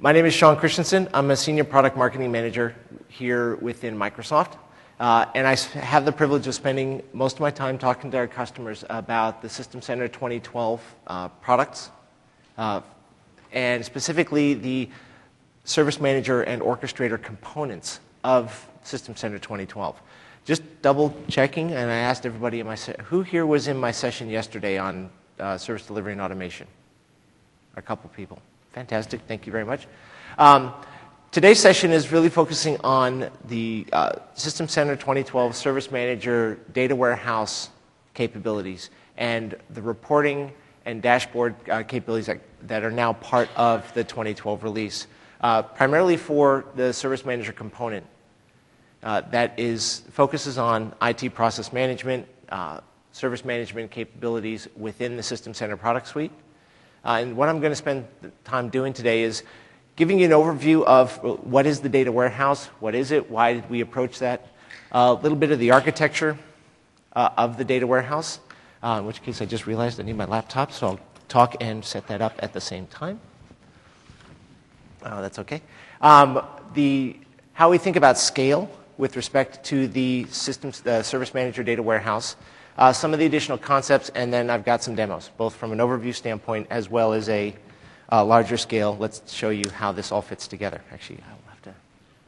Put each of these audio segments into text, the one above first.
My name is Sean Christensen. I'm a Senior Product Marketing Manager here within Microsoft. And I have the privilege of spending most of my time talking to our customers about the System Center 2012 products, and specifically the Service Manager and Orchestrator components of System Center 2012. Just double checking, and I asked everybody in who here was in my session yesterday on service delivery and automation? A couple people. Fantastic. Thank you very much. Today's session is really focusing on the System Center 2012 Service Manager Data Warehouse capabilities and the reporting and dashboard capabilities that are now part of the 2012 release, primarily for the Service Manager component that focuses on IT process management, service management capabilities within the System Center product suite. And what I'm going to spend time doing today is giving you an overview of what is the data warehouse, what is it, why did we approach that, a little bit of the architecture of the data warehouse, in which case I just realized I need my laptop, so I'll talk and set that up at the same time. That's okay. How we think about scale with respect to the Service Manager Data Warehouse, some of the additional concepts, and then I've got some demos, both from an overview standpoint as well as a larger scale. Let's show you how this all fits together. Actually, I'll have to.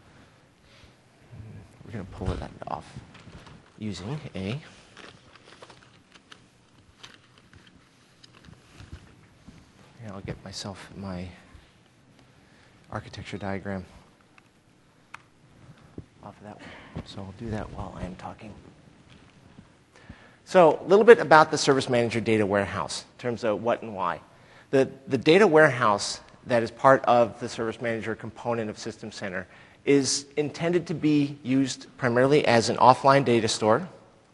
We're going to pull that off using a. I'll get myself my architecture diagram off of that one. So I'll do that while I am talking. So a little bit about the Service Manager Data Warehouse in terms of what and why. The data warehouse that is part of the Service Manager component of System Center is intended to be used primarily as an offline data store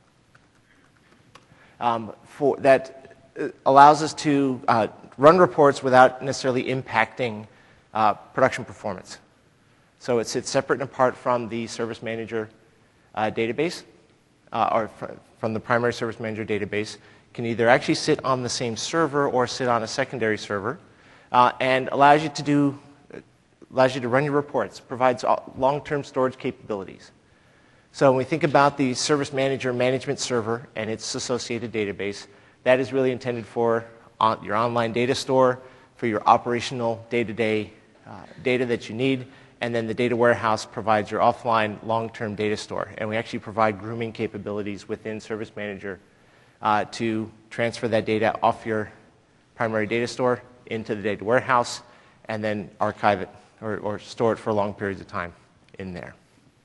that allows us to run reports without necessarily impacting production performance. So it sits separate and apart from the Service Manager database, or from the primary Service Manager database. Can either actually sit on the same server or sit on a secondary server, and allows you to run your reports, provides long-term storage capabilities. So when we think about the Service Manager management server and its associated database, that is really intended for your online data store, for your operational day-to-day data that you need, and then the data warehouse provides your offline long-term data store. And we actually provide grooming capabilities within Service Manager to transfer that data off your primary data store into the data warehouse and then archive it or store it for long periods of time in there.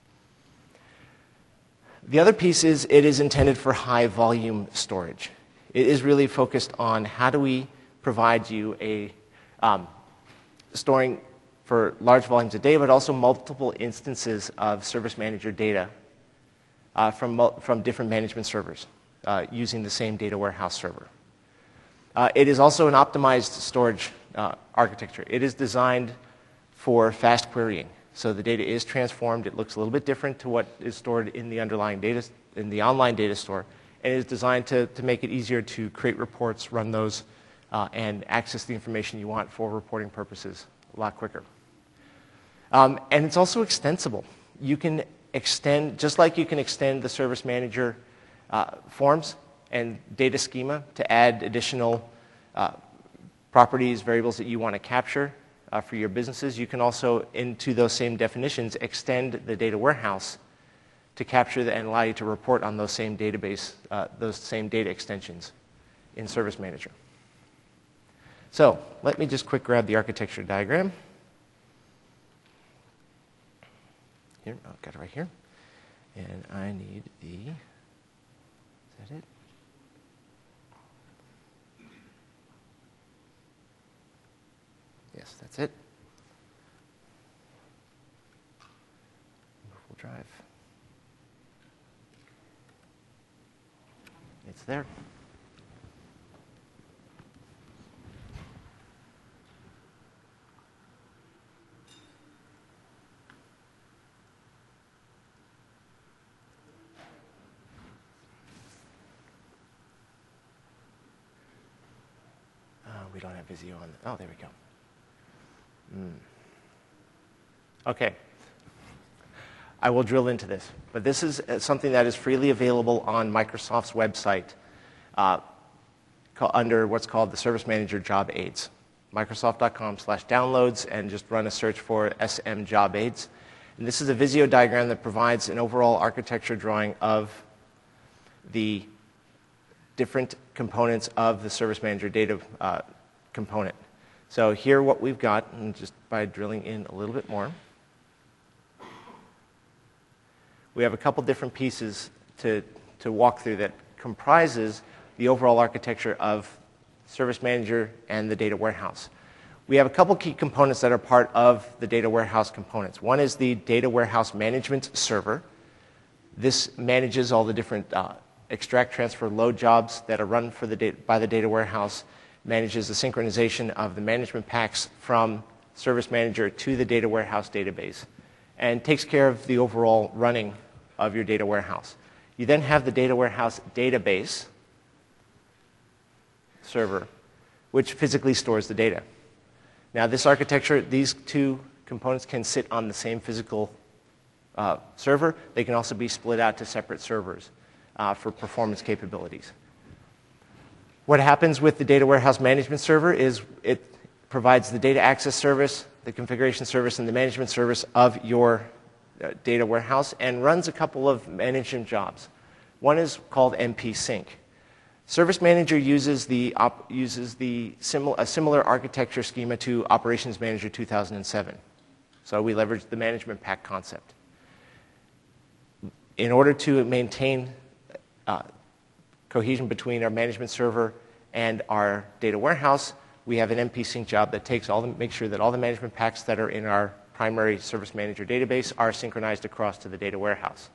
The other piece is it is intended for high volume storage. It is really focused on how do we provide you a storing for large volumes of data, but also multiple instances of Service Manager data from different management servers using the same data warehouse server. It is also an optimized storage architecture. It is designed for fast querying. So the data is transformed. It looks a little bit different to what is stored in the underlying data, in the online data store. And it is designed to make it easier to create reports, run those, and access the information you want for reporting purposes a lot quicker. And it's also extensible. You can extend, just like you can extend the Service Manager forms and data schema to add additional properties, variables that you want to capture for your businesses, you can also, into those same definitions, extend the data warehouse to capture and allow you to report on those same database, those same data extensions in Service Manager. So let me just quick grab the architecture diagram. Here, I've got it right here. And I need is that it? Yes, that's it. Movable drive. It's there. We don't have Visio on. Oh, there we go. Okay. I will drill into this. But this is something that is freely available on Microsoft's website under what's called the Service Manager Job Aids. Microsoft.com/downloads, and just run a search for SM Job Aids. And this is a Visio diagram that provides an overall architecture drawing of the different components of the Service Manager data component. So here what we've got, and just by drilling in a little bit more, we have a couple different pieces to walk through that comprises the overall architecture of Service Manager and the data warehouse. We have a couple key components that are part of the data warehouse components. One is the data warehouse management server. This manages all the different extract, transfer, load jobs that are run for by the data warehouse, manages the synchronization of the management packs from Service Manager to the data warehouse database, and takes care of the overall running of your data warehouse. You then have the data warehouse database server, which physically stores the data. Now, this architecture, these two components can sit on the same physical server. They can also be split out to separate servers for performance capabilities. What happens with the data warehouse management server is it provides the data access service, the configuration service, and the management service of your data warehouse, and runs a couple of management jobs. One is called MP Sync. Service Manager uses a similar architecture schema to Operations Manager 2007. So we leverage the management pack concept. In order to maintain cohesion between our management server and our data warehouse, we have an MP Sync job that makes sure that all the management packs that are in our primary Service Manager database are synchronized across to the data warehouse.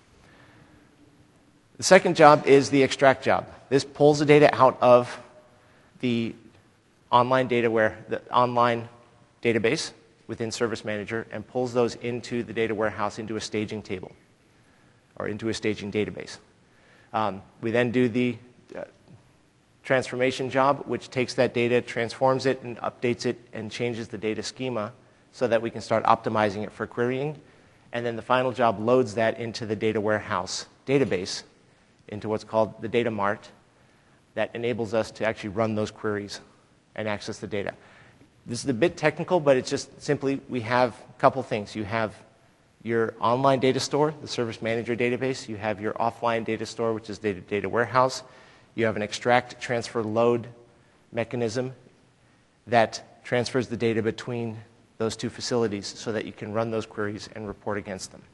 The second job is the extract job. This pulls the data out of the online database within Service Manager and pulls those into the data warehouse into a staging table or into a staging database. We then do the transformation job, which takes that data, transforms it, and updates it, and changes the data schema so that we can start optimizing it for querying. And then the final job loads that into the data warehouse database, into what's called the data mart, that enables us to actually run those queries and access the data. This is a bit technical, but it's just simply we have a couple things. You have your online data store, the Service Manager database. You have your offline data store, which is data warehouse. You have an extract, transfer, load mechanism that transfers the data between those two facilities so that you can run those queries and report against them.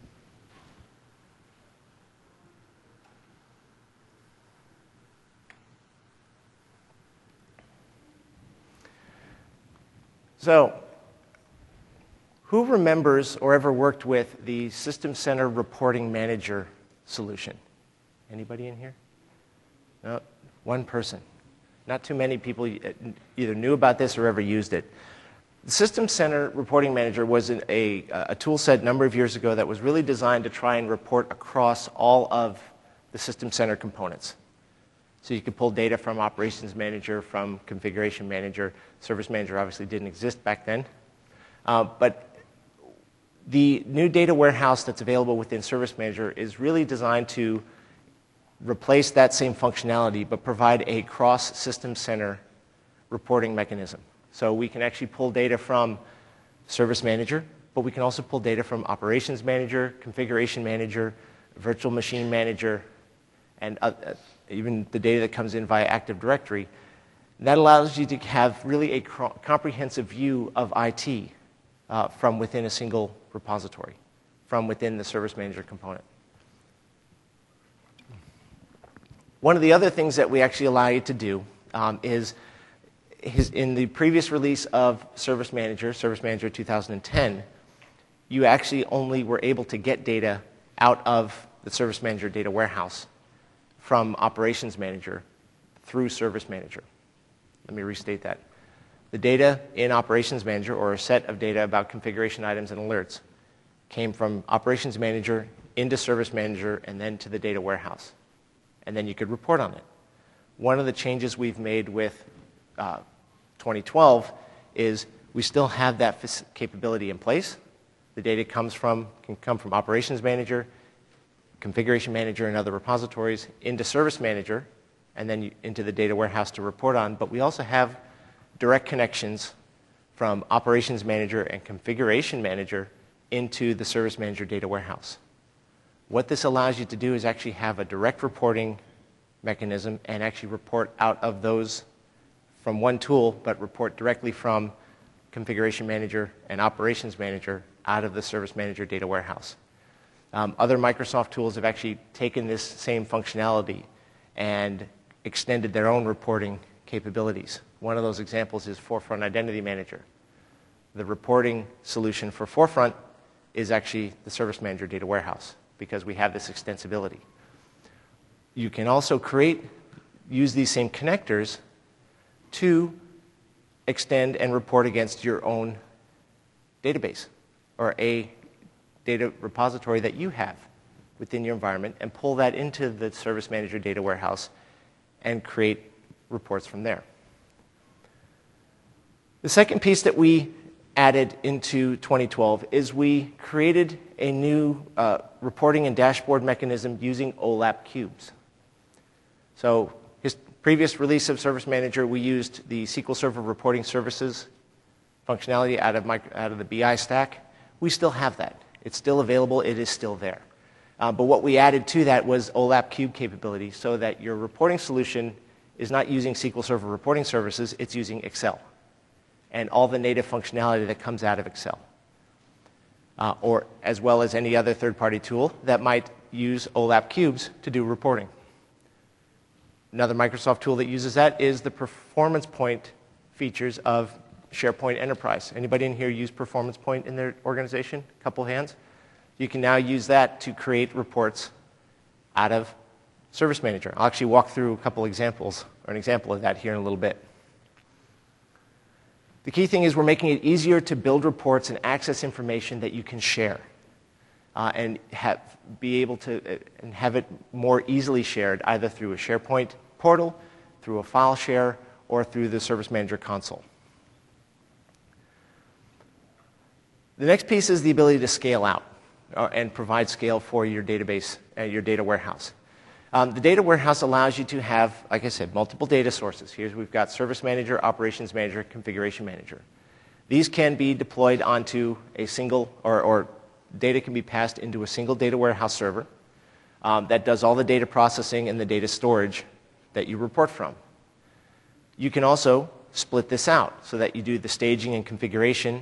So, who remembers or ever worked with the System Center Reporting Manager solution? Anybody in here? No, one person. Not too many people either knew about this or ever used it. The System Center Reporting Manager was a tool set a number of years ago that was really designed to try and report across all of the System Center components. So you could pull data from Operations Manager, from Configuration Manager. Service Manager obviously didn't exist back then. But the new data warehouse that's available within Service Manager is really designed to replace that same functionality, but provide a cross-System Center reporting mechanism. So we can actually pull data from Service Manager, but we can also pull data from Operations Manager, Configuration Manager, Virtual Machine Manager, and even the data that comes in via Active Directory. That allows you to have really a comprehensive view of IT from within a single repository, from within the Service Manager component. One of the other things that we actually allow you to do is in the previous release of Service Manager 2010, you actually only were able to get data out of the Service Manager data warehouse from Operations Manager through Service Manager. Let me restate that. The data in Operations Manager, or a set of data about configuration items and alerts, came from Operations Manager into Service Manager and then to the data warehouse. And then you could report on it. One of the changes we've made with 2012 is we still have that capability in place, the data can come from Operations Manager, Configuration Manager, and other repositories into Service Manager, and then into the data warehouse to report on. But we also have direct connections from Operations Manager and Configuration Manager into the Service Manager data warehouse. What this allows you to do is actually have a direct reporting mechanism and actually report out of those from one tool, but report directly from Configuration Manager and Operations Manager out of the Service Manager data warehouse. Other Microsoft tools have actually taken this same functionality and extended their own reporting capabilities. One of those examples is Forefront Identity Manager. The reporting solution for Forefront is actually the Service Manager data warehouse because we have this extensibility. You can also use these same connectors to extend and report against your own database or a data repository that you have within your environment and pull that into the Service Manager data warehouse and create reports from there. The second piece that we added into 2012 is we created a new reporting and dashboard mechanism using OLAP cubes. So his previous release of Service Manager, we used the SQL Server Reporting Services functionality out of the BI stack. We still have that. It's still available. It is still there. But what we added to that was OLAP cube capability so that your reporting solution is not using SQL Server Reporting Services, it's using Excel and all the native functionality that comes out of Excel, or as well as any other third-party tool that might use OLAP cubes to do reporting. Another Microsoft tool that uses that is the Performance Point features of SharePoint Enterprise. Anybody in here use Performance Point in their organization? A couple hands. You can now use that to create reports out of Service Manager. I'll actually walk through a couple examples, or an example of that here in a little bit. The key thing is we're making it easier to build reports and access information that you can share and be able to have it more easily shared either through a SharePoint portal, through a file share, or through the Service Manager console. The next piece is the ability to scale out and provide scale for your database, your data warehouse. The data warehouse allows you to have, like I said, multiple data sources. Here we've got Service Manager, Operations Manager, Configuration Manager. These can be deployed onto a single, or data can be passed into a single data warehouse server that does all the data processing and the data storage that you report from. You can also split this out so that you do the staging and configuration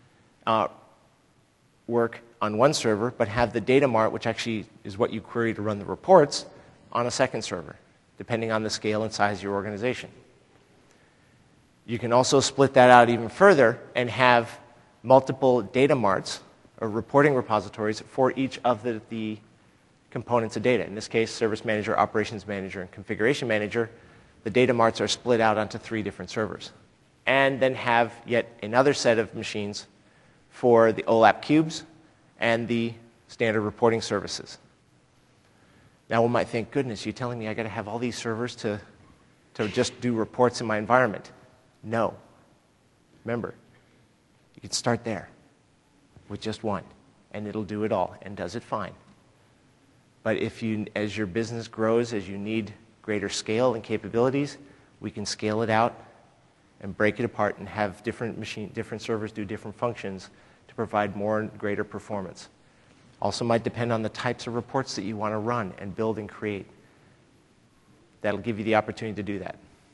work on one server, but have the data mart, which actually is what you query to run the reports, on a second server, depending on the scale and size of your organization. You can also split that out even further and have multiple data marts or reporting repositories for each of the components of data. In this case, Service Manager, Operations Manager, and Configuration Manager. The data marts are split out onto 3 different servers. And then have yet another set of machines for the OLAP cubes and the standard reporting services. Now one might think, goodness, you're telling me I got to have all these servers to just do reports in my environment. No. Remember, you can start there with just one, and it'll do it all, and does it fine. But as your business grows, as you need greater scale and capabilities, we can scale it out and break it apart and have different servers do different functions to provide more and greater performance. Also might depend on the types of reports that you want to run and build and create. That'll give you the opportunity to do that.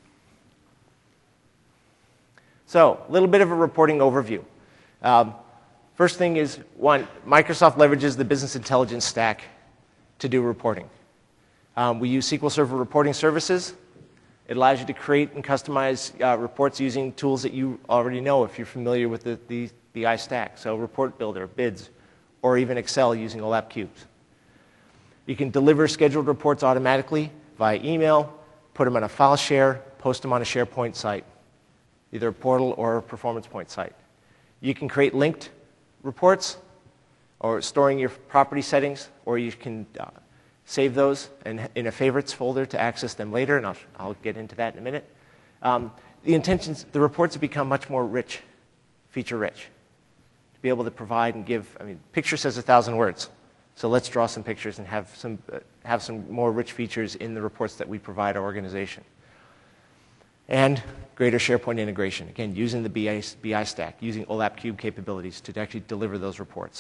So, a little bit of a reporting overview. First thing is, one, Microsoft leverages the business intelligence stack to do reporting. We use SQL Server Reporting Services. It allows you to create and customize reports using tools that you already know if you're familiar with the BI stack. So Report Builder, BIDS, or even Excel using OLAP cubes. You can deliver scheduled reports automatically via email, put them on a file share, post them on a SharePoint site, either a portal or a Performance Point site. You can create linked reports or storing your property settings, or you can save those in a favorites folder to access them later, and I'll get into that in a minute. The reports have become much more rich, feature rich. to be able to provide and give, I mean, picture says 1,000 words. So let's draw some pictures and have some more rich features in the reports that we provide our organization. And greater SharePoint integration. Again, using the BI stack, using OLAP Cube capabilities to actually deliver those reports.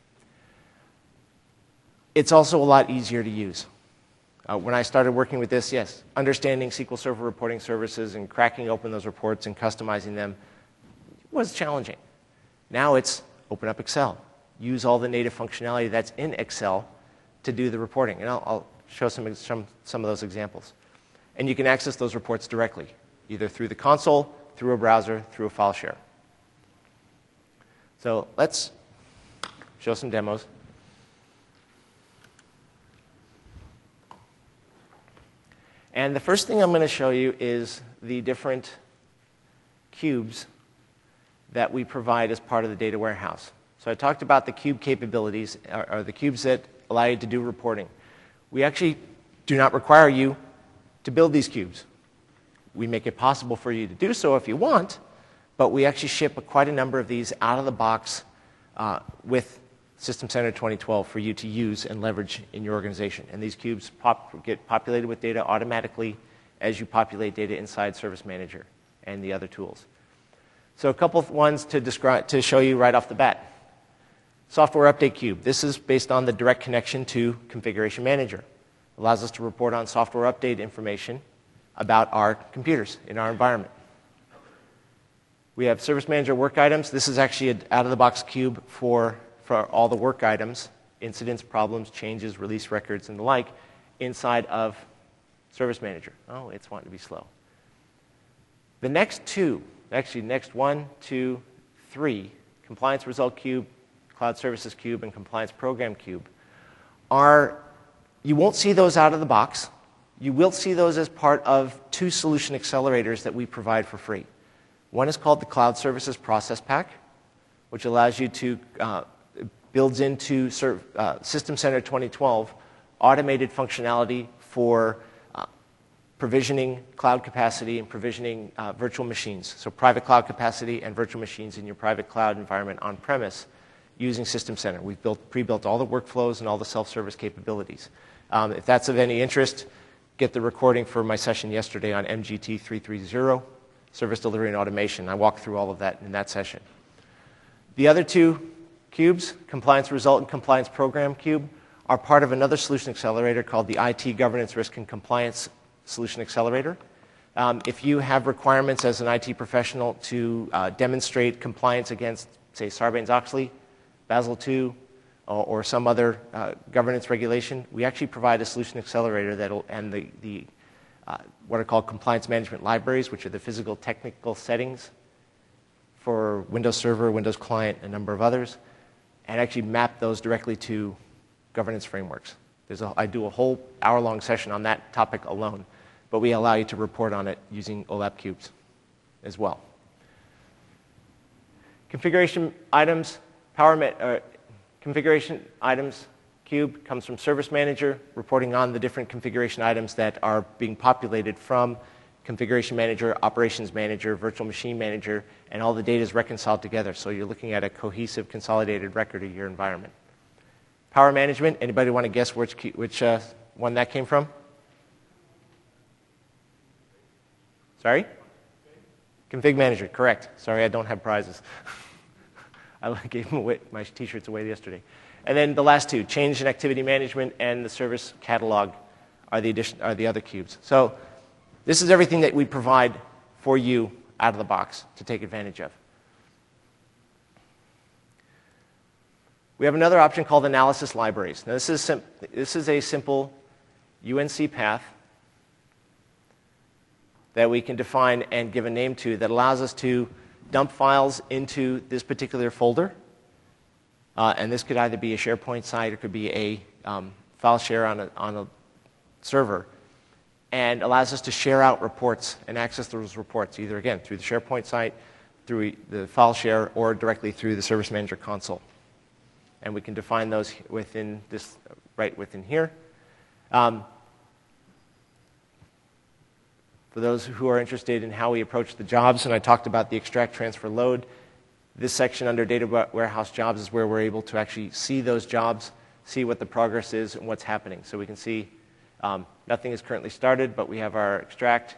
It's also a lot easier to use. When I started working with this, yes, understanding SQL Server reporting services and cracking open those reports and customizing them was challenging. Now it's open up Excel. Use all the native functionality that's in Excel to do the reporting. And I'll show some of those examples. And you can access those reports directly, either through the console, through a browser, through a file share. So let's show some demos. And the first thing I'm going to show you is the different cubes that we provide as part of the data warehouse. So I talked about the cube capabilities, or the cubes that allow you to do reporting. We actually do not require you to build these cubes. We make it possible for you to do so if you want, but we actually ship quite a number of these out of the box with System Center 2012 for you to use and leverage in your organization. And these cubes get populated with data automatically as you populate data inside Service Manager and the other tools. So a couple of ones to show you right off the bat. Software Update Cube. This is based on the direct connection to Configuration Manager. It allows us to report on software update information about our computers in our environment. We have Service Manager Work Items. This is actually an out-of-the-box cube for all the work items, incidents, problems, changes, release records, and the like, inside of Service Manager. Oh, it's wanting to be slow. The next two, actually next 1, 2, 3, Compliance Result Cube, Cloud Services Cube, and Compliance Program Cube, you won't see those out of the box. You will see those as part of 2 solution accelerators that we provide for free. One is called the Cloud Services Process Pack, which allows you to builds into System Center 2012 automated functionality for provisioning cloud capacity and provisioning virtual machines. So private cloud capacity and virtual machines in your private cloud environment on premise using System Center. We've pre-built all the workflows and all the self-service capabilities. If that's of any interest, get the recording for my session yesterday on MGT 330, Service Delivery and Automation. I walked through all of that in that session. The other 2 cubes, Compliance Result and Compliance Program Cube, are part of another solution accelerator called the IT Governance, Risk, and Compliance Solution Accelerator. If you have requirements as an IT professional to demonstrate compliance against, say, Sarbanes-Oxley, Basel II, or some other governance regulation, we actually provide a solution accelerator and what are called compliance management libraries, which are the physical technical settings for Windows Server, Windows Client, and a number of others, and actually map those directly to governance frameworks. I do a whole hour-long session on that topic alone, but we allow you to report on it using OLAP cubes as well. Configuration items, configuration items cube comes from Service Manager, reporting on the different configuration items that are being populated from Configuration Manager, Operations Manager, Virtual Machine Manager, and all the data is reconciled together. So you're looking at a cohesive, consolidated record of your environment. Power Management, anybody want to guess which one that came from? Sorry? Config Manager, correct. Sorry, I don't have prizes. I gave them away, my t-shirts away yesterday. And then the last 2, Change and Activity Management and the Service Catalog are the other cubes. So this is everything that we provide for you out of the box to take advantage of. We have another option called Analysis Libraries. Now, this is a simple UNC path that we can define and give a name to that allows us to dump files into this particular folder. And this could either be a SharePoint site or it could be a file share on a server, and allows us to share out reports and access those reports, either, again, through the SharePoint site, through the file share, or directly through the Service Manager console. And we can define those within this, right within here. For those who are interested in how we approach the jobs, and I talked about the extract, transfer, load, This section under Data Warehouse Jobs is where we're able to actually see those jobs, see what the progress is and what's happening. So we can see nothing is currently started, but we have our extract,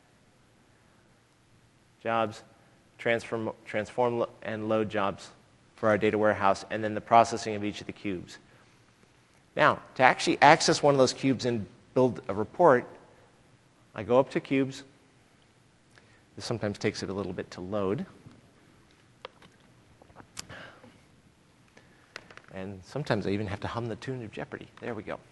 jobs, transform and load jobs for our data warehouse, and then the processing of each of the cubes. Now, to actually access one of those cubes and build a report, I go up to cubes. This sometimes takes it a little bit to load. And sometimes I even have to hum the tune of Jeopardy. There we go.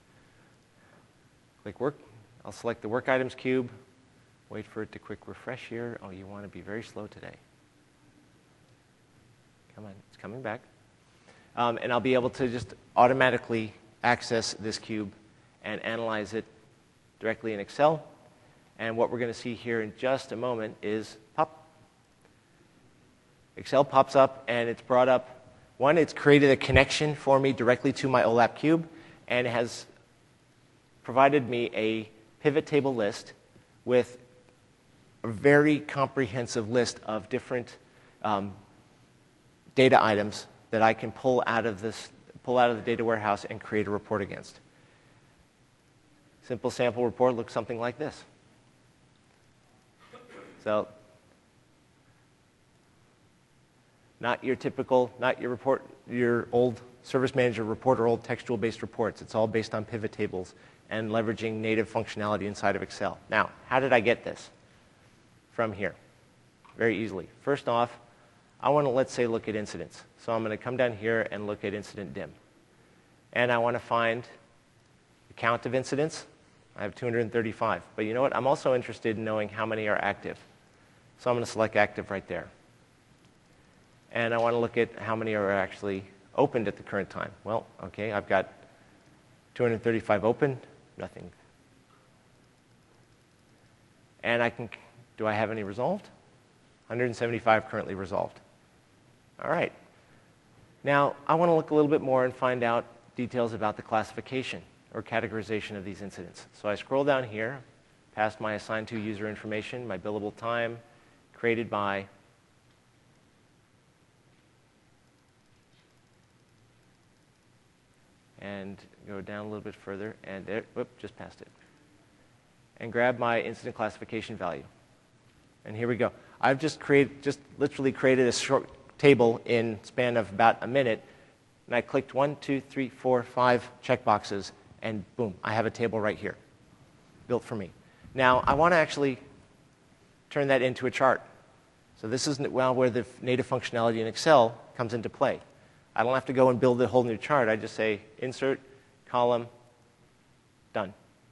Click work. I'll select the work items cube. Wait for it to quick refresh here. Oh, you want to be very slow today. Come on, it's coming back. And I'll be able to just automatically access this cube and analyze it directly in Excel. And what we're going to see here in just a moment is pop. Excel pops up, and it's brought up. One, it's created a connection for me directly to my OLAP cube, and has provided me a pivot table list with a very comprehensive list of different data items that I can pull out of the data warehouse and create a report against. Simple sample report looks something like this. So, not your typical, not your report, your old Service Manager report or old textual-based reports. It's all based on pivot tables and leveraging native functionality inside of Excel. Now, how did I get this? From here, very easily. First off, I want to, let's say, look at incidents. So I'm going to come down here and look at incident dim. And I want to find the count of incidents. I have 235. But you know what? I'm also interested in knowing how many are active. So I'm going to select active right there. And I want to look at how many are actually opened at the current time. Well, okay, I've got 235 open, nothing. And I can, do I have any resolved? 175 currently resolved. All right. Now, I want to look a little bit more and find out details about the classification or categorization of these incidents. So I scroll down here, past my assigned to user information, my billable time, created by, and go down a little bit further, and there, whoop, just passed it. And grab my incident classification value. And here we go. I've just literally created a short table in span of about a minute, and I clicked 1, 2, 3, 4, 5 checkboxes, and boom, I have a table right here, built for me. Now, I want to actually turn that into a chart. So this is where the native functionality in Excel comes into play. I don't have to go and build a whole new chart. I just say insert, column, done.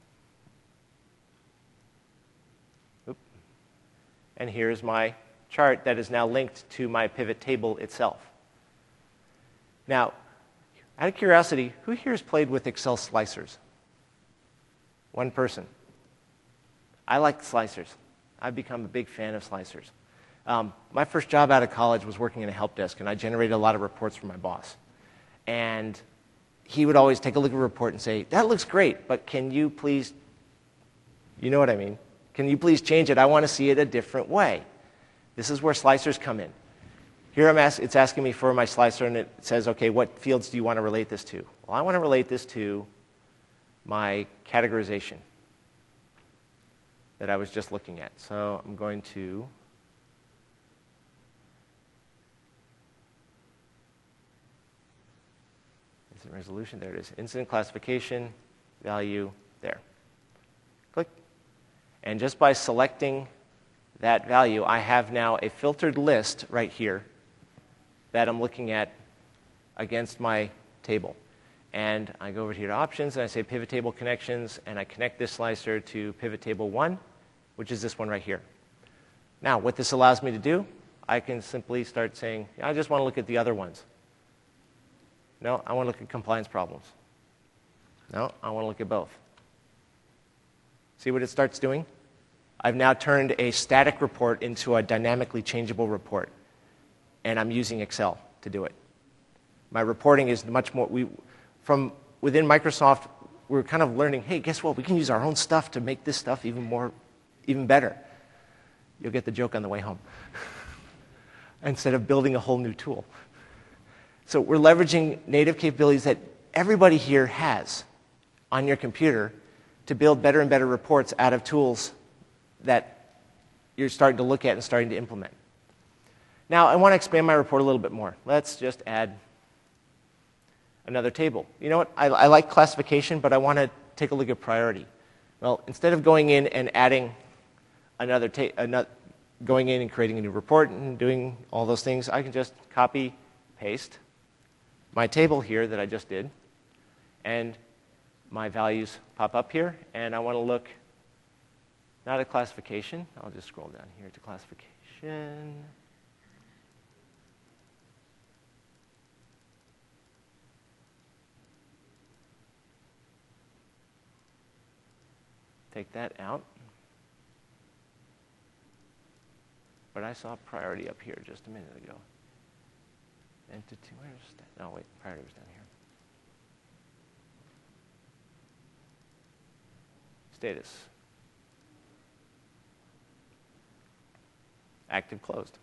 Oop. And here's my chart that is now linked to my pivot table itself. Now, out of curiosity, who here has played with Excel slicers? One person. I like slicers. I've become a big fan of slicers. My first job out of college was working in a help desk, and I generated a lot of reports for my boss. And he would always take a look at a report and say, that looks great, but can you please, you know what I mean? Can you please change it? I want to see it a different way. This is where slicers come in. Here it's asking me for my slicer, and it says, okay, what fields do you want to relate this to? Well, I want to relate this to my categorization that I was just looking at. So I'm going to incident resolution, there it is. Incident classification, value, there. Click. And just by selecting that value, I have now a filtered list right here that I'm looking at against my table. And I go over here to options, and I say pivot table connections, and I connect this slicer to pivot table 1, which is this one right here. Now, what this allows me to do, I can simply start saying, I just want to look at the other ones. No, I want to look at compliance problems. No, I want to look at both. See what it starts doing? I've now turned a static report into a dynamically changeable report, and I'm using Excel to do it. My reporting is much more, from within Microsoft, we're kind of learning, hey, guess what? We can use our own stuff to make this stuff even better. You'll get the joke on the way home. instead of building a whole new tool. So we're leveraging native capabilities that everybody here has on your computer to build better and better reports out of tools that you're starting to look at and starting to implement. Now, I want to expand my report a little bit more. Let's just add another table. You know what? I like classification, but I want to take a look at priority. Well, instead of going in and adding going in and creating a new report and doing all those things, I can just copy, paste my table here that I just did, and my values pop up here, and I want to look not at classification. I'll just scroll down here to classification. Take that out. But I saw priority up here just a minute ago. Entity, where's that? Oh, wait, priority was down here. Status. Active closed.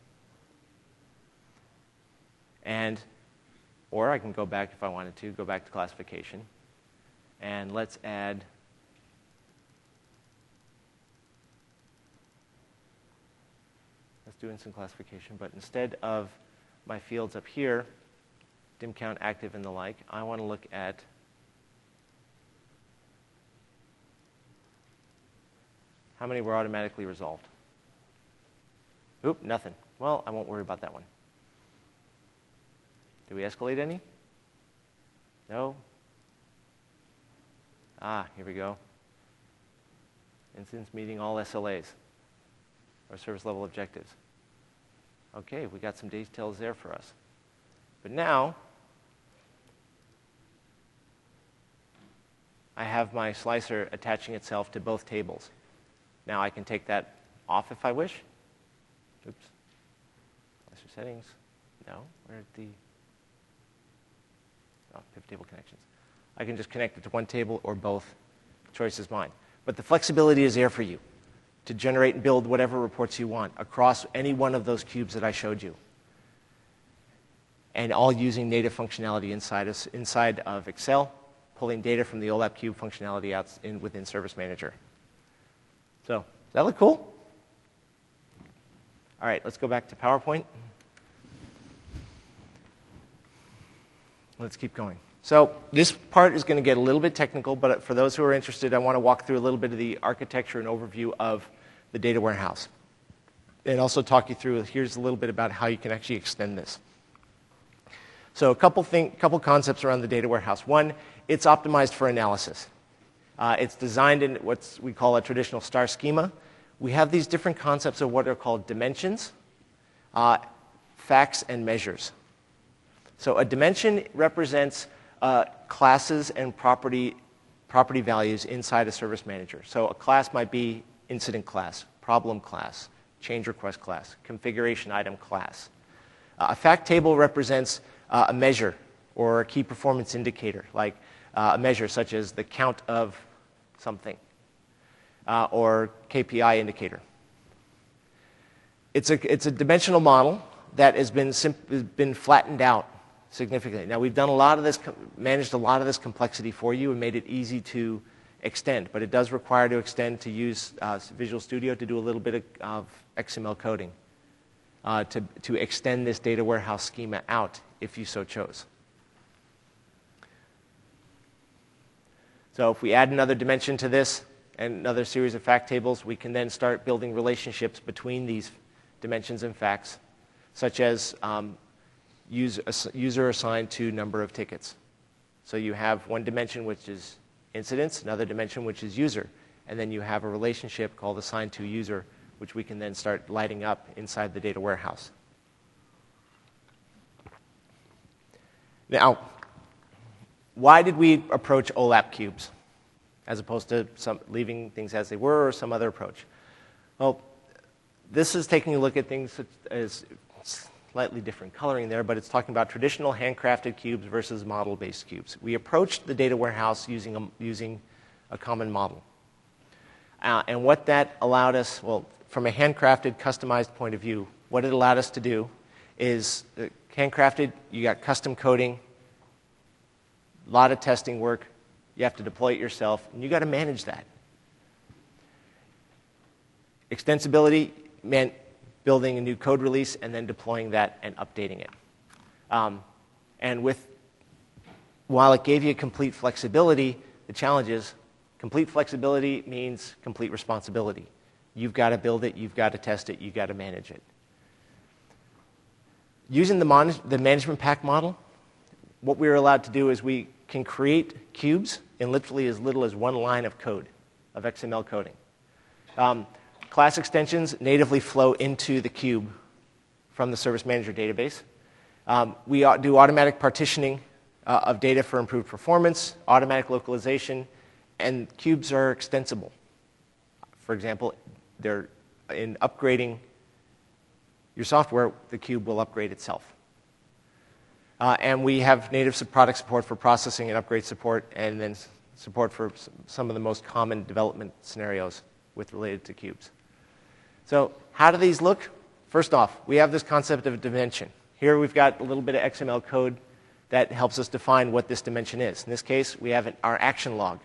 Or I can go back if I wanted to, go back to classification. And let's add doing some classification, but instead of my fields up here, dim count, active, and the like, I want to look at how many were automatically resolved. Oop, nothing. Well, I won't worry about that one. Did we escalate any? No? Here we go. Instance meeting all SLAs, or service level objectives. Okay, we got some details there for us. But now, I have my slicer attaching itself to both tables. Now I can take that off if I wish. Oops. Slicer settings. No, where are the pivot table connections? I can just connect it to one table or both. Choice is mine. But the flexibility is there for you to generate and build whatever reports you want across any one of those cubes that I showed you. And all using native functionality inside of Excel, pulling data from the OLAP cube functionality out within Service Manager. So, does that look cool? All right, let's go back to PowerPoint. Let's keep going. So this part is going to get a little bit technical, but for those who are interested, I want to walk through a little bit of the architecture and overview of the data warehouse. And also talk you through, here's a little bit about how you can actually extend this. So a couple concepts around the data warehouse. One, it's optimized for analysis. It's designed in what we call a traditional star schema. We have these different concepts of what are called dimensions, facts, and measures. So a dimension represents classes and property values inside a Service Manager. So a class might be incident class, problem class, change request class, configuration item class. A fact table represents a measure or a key performance indicator, like a measure such as the count of something or KPI indicator. It's a dimensional model that has been flattened out significantly. Now, we've done a lot of this, managed a lot of this complexity for you and made it easy to extend, but it does require to extend to use Visual Studio to do a little bit of XML coding to extend this data warehouse schema out if you so chose. So if we add another dimension to this and another series of fact tables, we can then start building relationships between these dimensions and facts, such as user assigned to number of tickets. So you have one dimension which is incidents, another dimension which is user, and then you have a relationship called assigned to user, which we can then start lighting up inside the data warehouse. Now, why did we approach OLAP cubes as opposed to leaving things as they were or some other approach? Well, this is taking a look at things such as slightly different coloring there, but it's talking about traditional handcrafted cubes versus model-based cubes. We approached the data warehouse using a common model. And what that allowed us, well, from a handcrafted, customized point of view, what it allowed us to do is handcrafted. You got custom coding, a lot of testing work. You have to deploy it yourself, and you got to manage that. Extensibility meant building a new code release and then deploying that and updating it. While it gave you complete flexibility, the challenge is complete flexibility means complete responsibility. You've got to build it, you've got to test it, you've got to manage it. Using the management pack model, what we're allowed to do is we can create cubes in literally as little as one line of code, of XML coding. Class extensions natively flow into the cube from the Service Manager database. We do automatic partitioning of data for improved performance, automatic localization, and cubes are extensible. For example, they're in upgrading your software, the cube will upgrade itself. And we have native product support for processing and upgrade support, and then support for some of the most common development scenarios related to cubes. So how do these look? First off, we have this concept of a dimension. Here we've got a little bit of XML code that helps us define what this dimension is. In this case, we have our action log,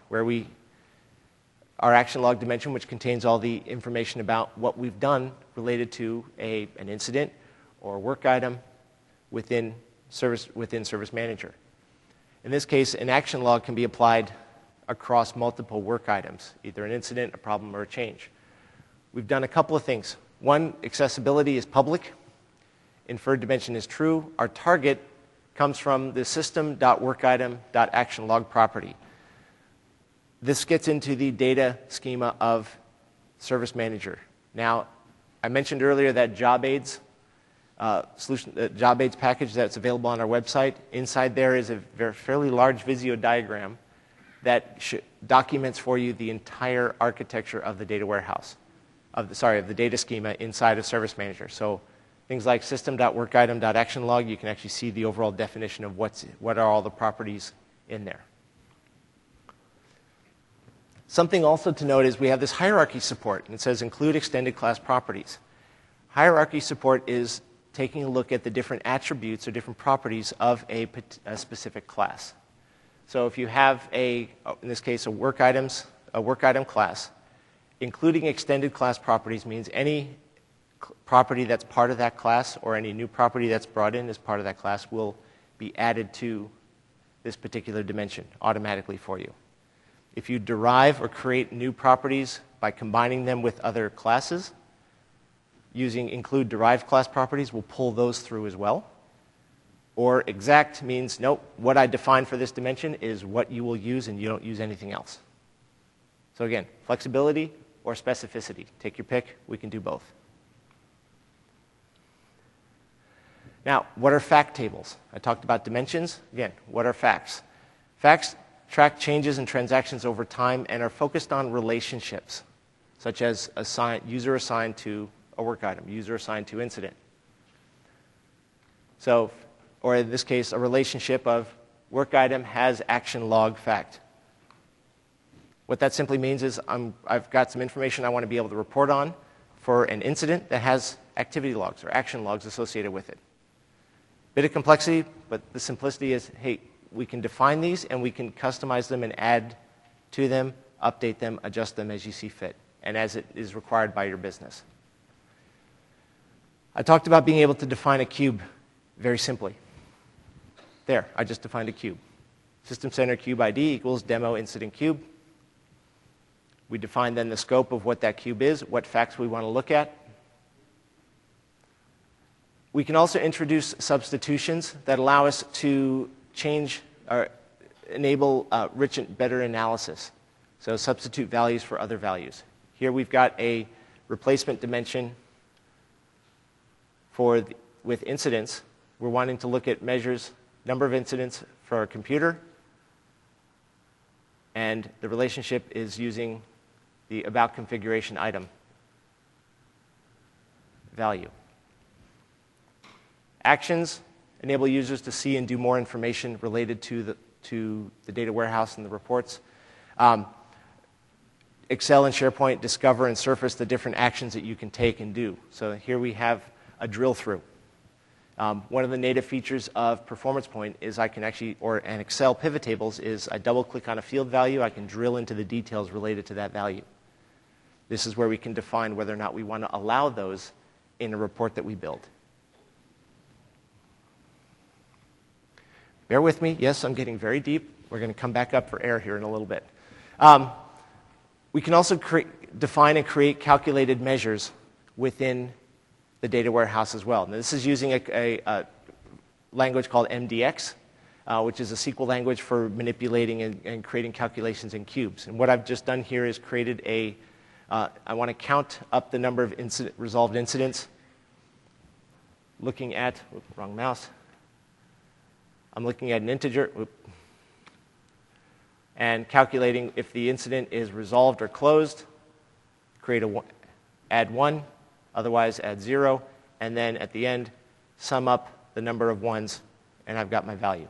our action log dimension, which contains all the information about what we've done related to an incident or a work item within Service Manager. In this case, an action log can be applied across multiple work items, either an incident, a problem, or a change. We've done a couple of things. One, accessibility is public. Inferred dimension is true. Our target comes from the system.workitem.actionLog property. This gets into the data schema of Service Manager. Now, I mentioned earlier that JobAids JobAids package that's available on our website. Inside there is a fairly large Visio diagram that documents for you the entire architecture of the data warehouse, of the data schema inside of Service Manager. So things like system.workitem.actionLog, you can actually see the overall definition of what are all the properties in there. Something also to note is we have this hierarchy support, and it says include extended class properties. Hierarchy support is taking a look at the different attributes or different properties of a specific class. So if you have in this case, a work item class, including extended class properties means any property that's part of that class or any new property that's brought in as part of that class will be added to this particular dimension automatically for you. If you derive or create new properties by combining them with other classes, using include derived class properties, we'll pull those through as well. Or exact means, nope, what I define for this dimension is what you will use and you don't use anything else. So again, flexibility or specificity. Take your pick, we can do both. Now, what are fact tables? I talked about dimensions. Again, what are facts? Facts track changes and transactions over time and are focused on relationships, such as user assigned to a work item, user assigned to incident. So, or in this case, a relationship of work item has action log fact. What that simply means is I've got some information I want to be able to report on for an incident that has activity logs or action logs associated with it. Bit of complexity, but the simplicity is, hey, we can define these and we can customize them and add to them, update them, adjust them as you see fit and as it is required by your business. I talked about being able to define a cube very simply. There, I just defined a cube. System Center cube ID equals demo incident cube. We define then the scope of what that cube is, what facts we want to look at. We can also introduce substitutions that allow us to change or enable rich and better analysis. So substitute values for other values. Here we've got a replacement dimension with incidents. We're wanting to look at measures, number of incidents for a computer, and the relationship is using the about configuration item value. Actions enable users to see and do more information related to the data warehouse and the reports. Excel and SharePoint discover and surface the different actions that you can take and do. So here we have a drill through. One of the native features of Performance Point is I can actually, or an Excel pivot tables, is I double click on a field value, I can drill into the details related to that value. This is where we can define whether or not we want to allow those in a report that we build. Bear with me. Yes, I'm getting very deep. We're going to come back up for air here in a little bit. We can also define and create calculated measures within the data warehouse as well. Now, this is using a language called MDX, which is a SQL language for manipulating and creating calculations in cubes. And what I've just done here is created I want to count up the number of resolved incidents. Looking at, wrong mouse. I'm looking at an integer, and calculating if the incident is resolved or closed. Add 1, otherwise add 0, and then at the end, sum up the number of ones, and I've got my value.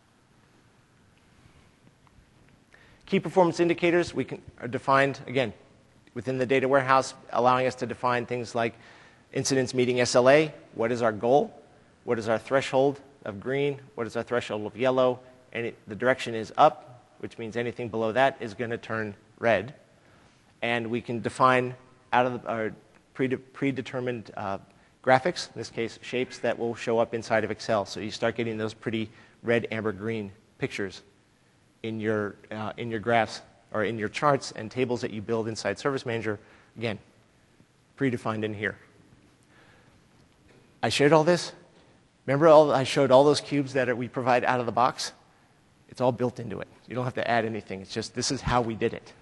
Key performance indicators are defined, again, within the data warehouse, allowing us to define things like incidents meeting SLA, what is our goal, what is our threshold of green, what is our threshold of yellow, and the direction is up, which means anything below that is going to turn red. And we can define out of our predetermined graphics, in this case shapes, that will show up inside of Excel. So you start getting those pretty red, amber, green pictures in your graphs or in your charts and tables that you build inside Service Manager. Again, predefined in here. I shared all this. Remember I showed all those cubes that we provide out of the box? It's all built into it. You don't have to add anything. It's just this is how we did it.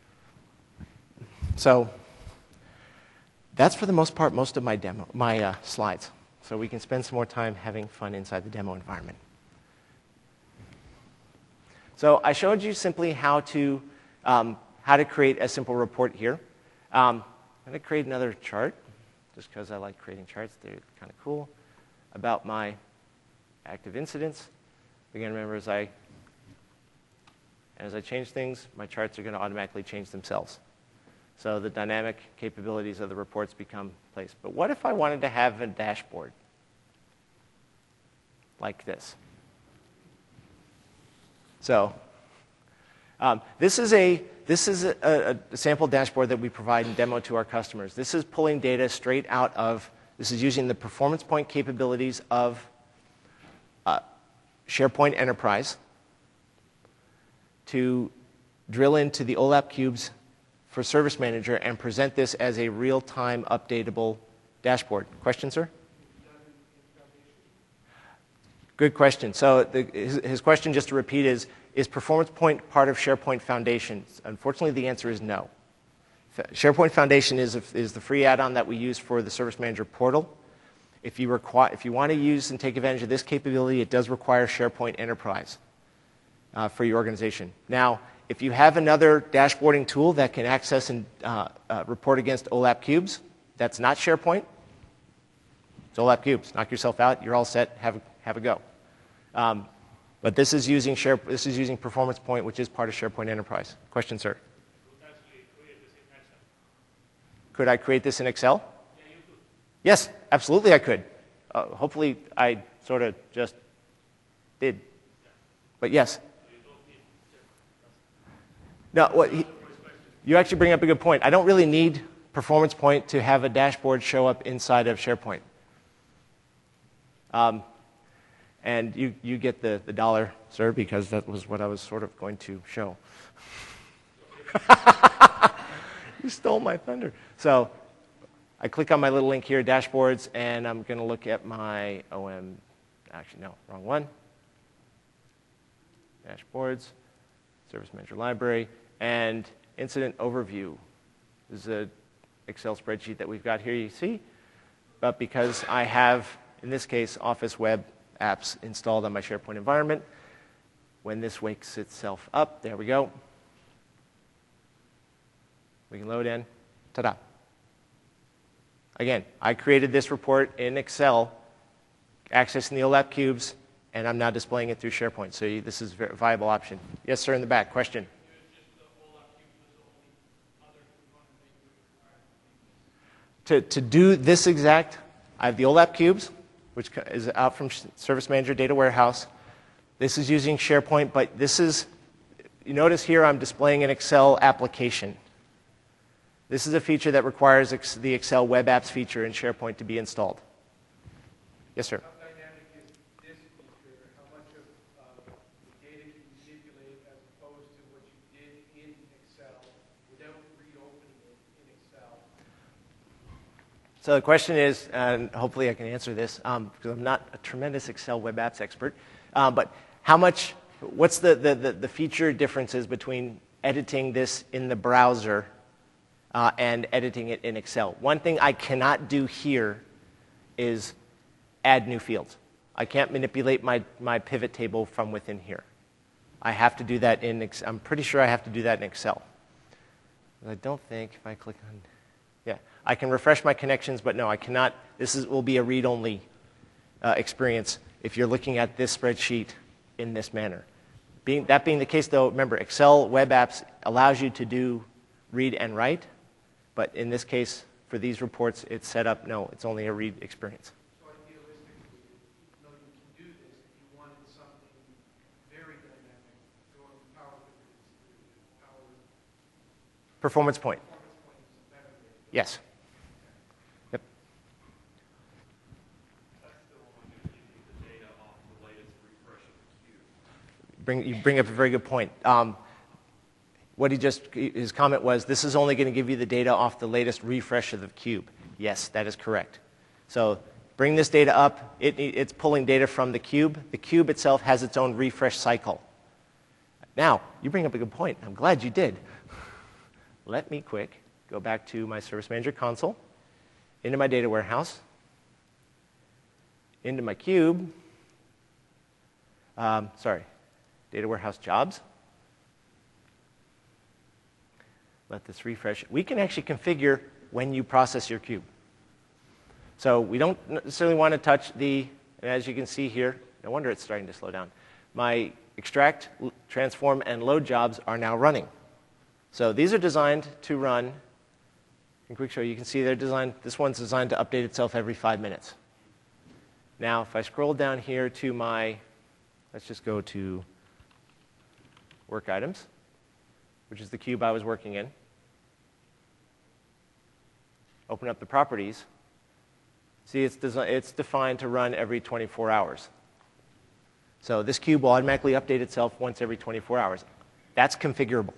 So that's for the most part most of my slides. So we can spend some more time having fun inside the demo environment. So I showed you simply how to create a simple report here. I'm going to create another chart just because I like creating charts. They're kind of cool. About my active incidents. Again, remember, as I change things, my charts are going to automatically change themselves. So the dynamic capabilities of the reports become placed. But what if I wanted to have a dashboard like this? So this is a sample dashboard that we provide and demo to our customers. This is pulling data straight out of. This is using the Performance Point capabilities of SharePoint Enterprise to drill into the OLAP cubes for Service Manager and present this as a real-time updatable dashboard. Question, sir? Good question. So his question, just to repeat, is Performance Point part of SharePoint Foundation? Unfortunately, the answer is no. SharePoint Foundation is the free add-on that we use for the Service Manager portal. If you want to use and take advantage of this capability, it does require SharePoint Enterprise for your organization. Now, if you have another dashboarding tool that can access and report against OLAP cubes, that's not SharePoint. It's OLAP cubes. Knock yourself out. You're all set. Have a go. But this is using Performance Point, which is part of SharePoint Enterprise. Question, sir? Could I create this in Excel? Yeah, you could. Yes, absolutely I could. Hopefully I sort of just did. Yeah. But yes. No, you actually bring up a good point. I don't really need Performance Point to have a dashboard show up inside of SharePoint. And you get the dollar, sir, because that was what I was sort of going to show. You stole my thunder. So I click on my little link here, dashboards, and I'm going to look at my OM. Actually, no, wrong one. Dashboards, Service Manager Library, and Incident Overview. This is an Excel spreadsheet that we've got here, you see. But because I have, in this case, Office Web Apps installed on my SharePoint environment, when this wakes itself up, there we go. We can load in. Ta-da. Again, I created this report in Excel, accessing the OLAP cubes, and I'm now displaying it through SharePoint. So this is a viable option. Yes, sir, in the back. Question? To do this exact, I have the OLAP cubes. which is out from Service Manager Data Warehouse. This is using SharePoint, but this is, you notice here I'm displaying an Excel application. This is a feature that requires the Excel Web Apps feature in SharePoint to be installed. Yes, sir? How dynamic is this feature? How much of the data can you manipulate as opposed to what you did in Excel without reopening it in Excel? So the question is, and hopefully I can answer this, because I'm not a tremendous Excel Web Apps expert, but how much, what's the feature differences between editing this in the browser and editing it in Excel? One thing I cannot do here is add new fields. I can't manipulate my pivot table from within here. I have to do that in Excel. I'm pretty sure I have to do that in Excel. I don't think if I click on, yeah, I can refresh my connections, but no, I cannot. Will be a read-only experience if you're looking at this spreadsheet in this manner. That being the case, though, remember, Excel Web Apps allows you to do read and write, but in this case, for these reports, it's set up, no, it's only a read experience. Performance point. Yes. Yep. That's still only going to give you the data off the latest refresh of the cube. You bring up a very good point. His comment was, this is only going to give you the data off the latest refresh of the cube. Yes, that is correct. So bring this data up. It's pulling data from the cube. The cube itself has its own refresh cycle. Now, you bring up a good point. I'm glad you did. Let me go back to my Service Manager console, into my data warehouse, into my cube, data warehouse jobs. Let this refresh. We can actually configure when you process your cube. So we don't necessarily want to touch and as you can see here, no wonder it's starting to slow down. My extract, transform, and load jobs are now running. So these are designed to run, in Quick Show you can see they're designed, this one's designed to update itself every 5 minutes. Now if I scroll down here to let's just go to work items, which is the cube I was working in. Open up the properties. See, it's defined to run every 24 hours. So this cube will automatically update itself once every 24 hours. That's configurable.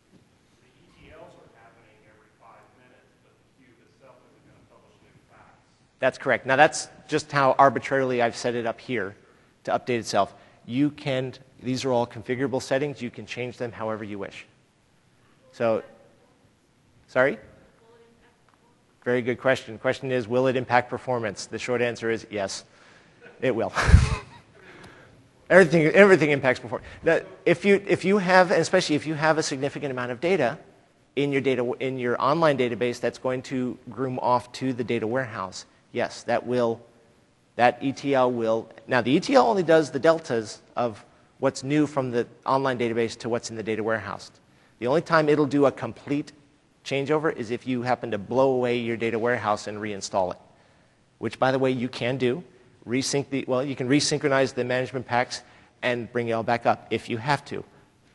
That's correct. Now, that's just how arbitrarily I've set it up here to update itself. These are all configurable settings. You can change them however you wish. So, sorry? Very good question. The question is, will it impact performance? The short answer is yes, it will. Everything impacts performance. Now, if you have, and especially if you have a significant amount of data in your online database that's going to groom off to the data warehouse, yes, that ETL will. Now, the ETL only does the deltas of what's new from the online database to what's in the data warehouse. The only time it'll do a complete changeover is if you happen to blow away your data warehouse and reinstall it, which, by the way, you can do. You can resynchronize the management packs and bring it all back up if you have to.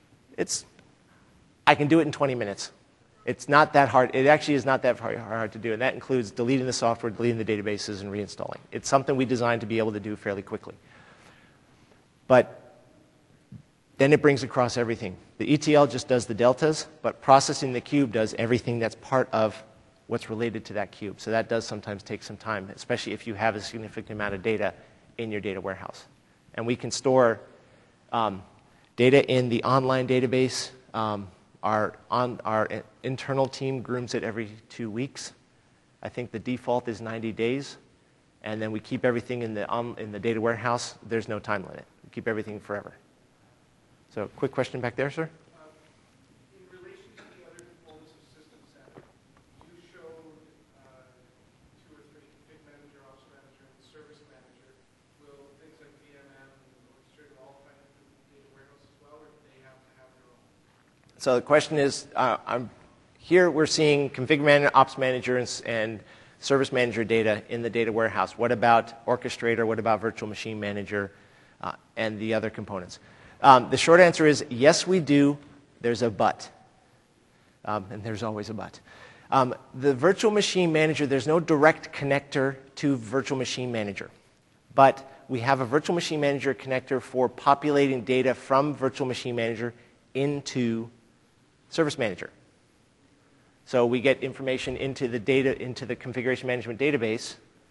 I can do it in 20 minutes. It's not that hard. It actually is not that hard to do, and that includes deleting the software, deleting the databases, and reinstalling. It's something we designed to be able to do fairly quickly. But then it brings across everything. The ETL just does the deltas, but processing the cube does everything that's part of what's related to that cube. So that does sometimes take some time, especially if you have a significant amount of data in your data warehouse. And we can store data in the online database. Our internal team grooms it every 2 weeks. I think the default is 90 days. And then we keep everything in the data warehouse. There's no time limit. We keep everything forever. So quick question back there, sir? In relation to the other components of System Center, you showed 2 or 3, config manager, ops manager, and service manager. Will things like VMM and orchestrator all kind of do data warehouse as well, or do they have to have their own? So the question is, here we're seeing config manager, ops manager, and Service Manager data in the data warehouse? What about Orchestrator? What about Virtual Machine Manager and the other components? The short answer is yes, we do. There's a but. And there's always a but. The Virtual Machine Manager, there's no direct connector to Virtual Machine Manager. But we have a Virtual Machine Manager connector for populating data from Virtual Machine Manager into Service Manager. So we get information into the data, into the configuration management database.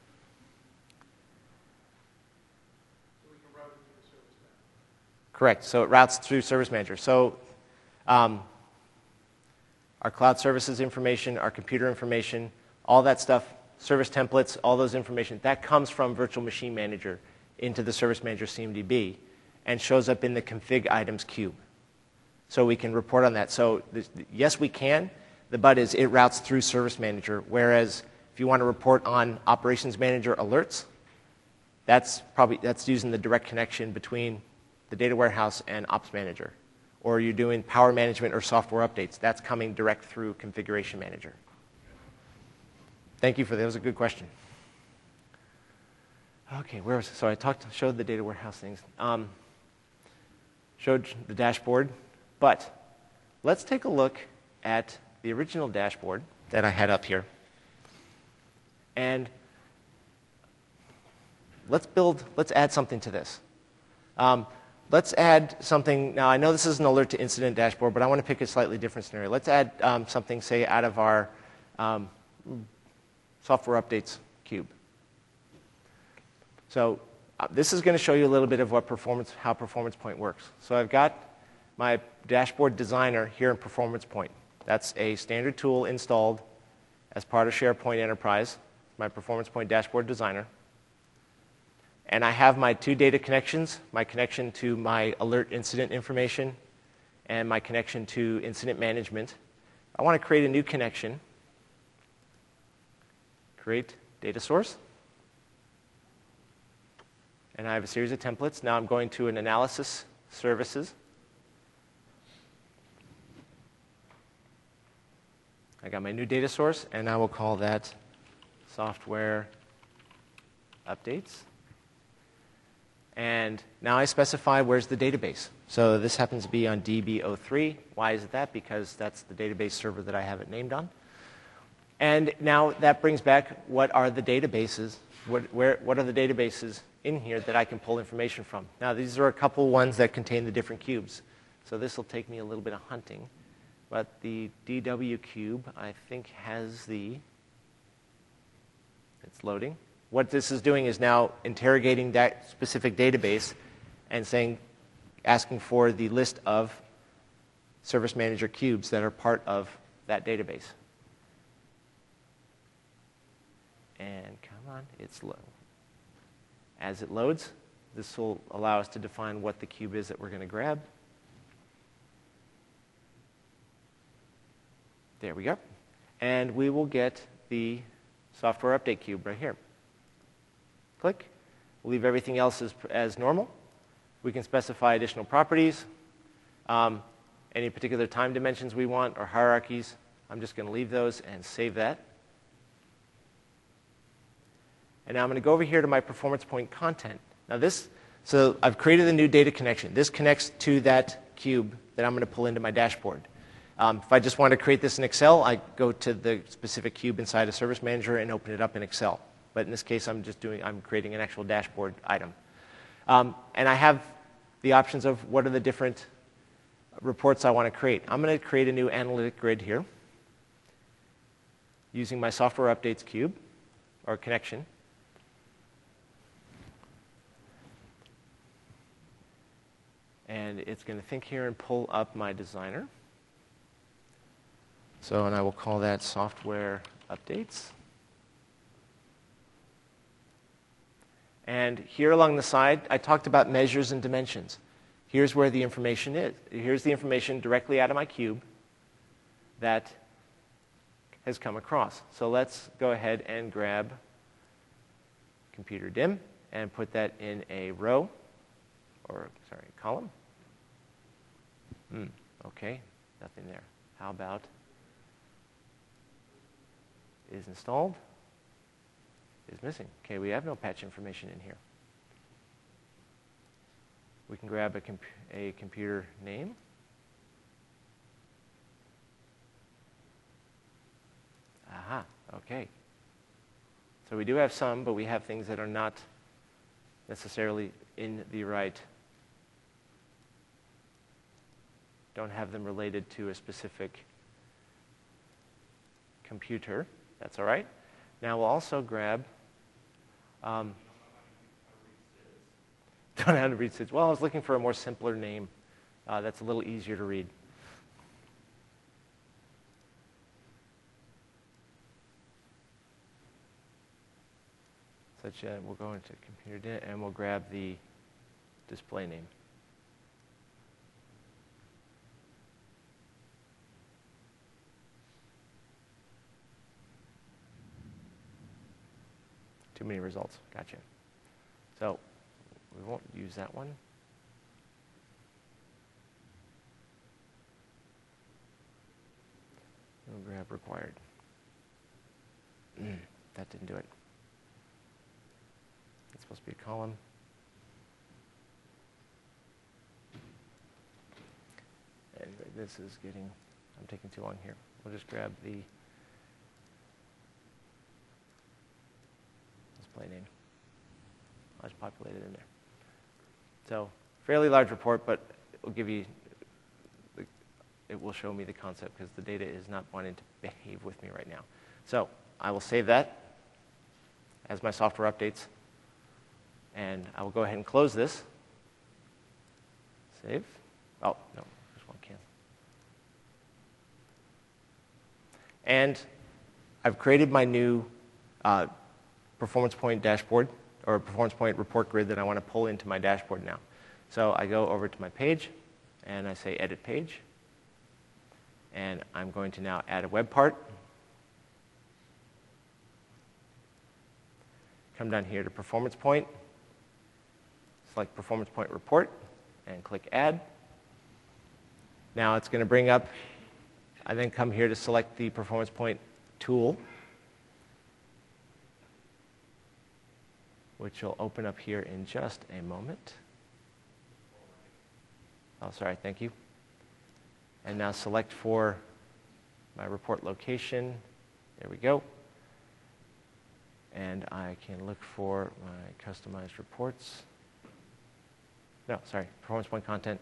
So we can route it through the service manager. Correct. So it routes through Service Manager. So our cloud services information, our computer information, all that stuff, service templates, all those information, that comes from Virtual Machine Manager into the Service Manager CMDB and shows up in the config items cube. So we can report on that. So yes, we can. The but is it routes through Service Manager, whereas if you want to report on Operations Manager alerts, that's using the direct connection between the data warehouse and Ops Manager. Or you're doing power management or software updates, that's coming direct through Configuration Manager. Thank you for that. That was a good question. Okay, where was it? So I showed the data warehouse things, showed the dashboard, but let's take a look at the original dashboard that I had up here, and let's add something to this. Let's add something. Now, I know this is an alert to incident dashboard, but I want to pick a slightly different scenario. Let's add something, say, out of our software updates cube. So this is going to show you a little bit of how Performance Point works. So I've got my dashboard designer here in Performance Point. That's a standard tool installed as part of SharePoint Enterprise, my Performance Point dashboard designer. And I have my two data connections, my connection to my alert incident information and my connection to incident management. I want to create a new connection. Create data source. And I have a series of templates. Now I'm going to an analysis services. I got my new data source, and I will call that software updates. And now I specify where's the database. So this happens to be on DB03. Why is it that? Because that's the database server that I have it named on. And now that brings back what are the databases, what are the databases in here that I can pull information from. Now these are a couple ones that contain the different cubes. So this will take me a little bit of hunting. But the DW cube, I think, has it's loading. What this is doing is now interrogating that specific database and asking for the list of Service Manager cubes that are part of that database. And come on, it's low. As it loads, this will allow us to define what the cube is that we're going to grab. There we go. And we will get the software update cube right here. Click. We'll leave everything else as normal. We can specify additional properties, any particular time dimensions we want, or hierarchies. I'm just going to leave those and save that. And now I'm going to go over here to my Performance Point content. Now so I've created a new data connection. This connects to that cube that I'm going to pull into my dashboard. If I just want to create this in Excel, I go to the specific cube inside a Service Manager and open it up in Excel. But in this case, I'm creating an actual dashboard item. And I have the options of what are the different reports I want to create. I'm going to create a new analytic grid here using my software updates cube or connection. And it's going to think here and pull up my designer. And I will call that software updates. And here along the side, I talked about measures and dimensions. Here's where the information is. Here's the information directly out of my cube that has come across. So let's go ahead and grab computer dim and put that in a row, column. Okay, nothing there. How about is installed? is missing. Okay, we have no patch information in here. We can grab a computer name. Aha, okay. So we do have some, but we have things that are not necessarily in the right, don't have them related to a specific computer. That's all right. Now we'll also grab, don't know how to read SIDS. Well, I was looking for a more simpler name that's a little easier to read. Such we'll go into computer data and we'll grab the display name. Too many results. Gotcha. So we won't use that one. We'll grab required. That didn't do it. It's supposed to be a column. Anyway, this is getting, I'm taking too long here. We'll just grab the display name. I'll just populate it in there. So, fairly large report, but it will give you, it will show me the concept because the data is not wanting to behave with me right now. So, I will save that as my software updates. And I will go ahead and close this. Save. Oh, no, just one cancel. And I've created my new Performance Point dashboard, or Performance Point report grid that I want to pull into my dashboard now. So I go over to my page, and I say Edit Page. And I'm going to now add a web part. Come down here to Performance Point. Select Performance Point Report, and click Add. Now it's going to bring up, I then come here to select the Performance Point tool, which will open up here in just a moment. Oh, sorry, thank you. And now select for my report location. There we go. And I can look for my customized reports. No, sorry, Performance Point content.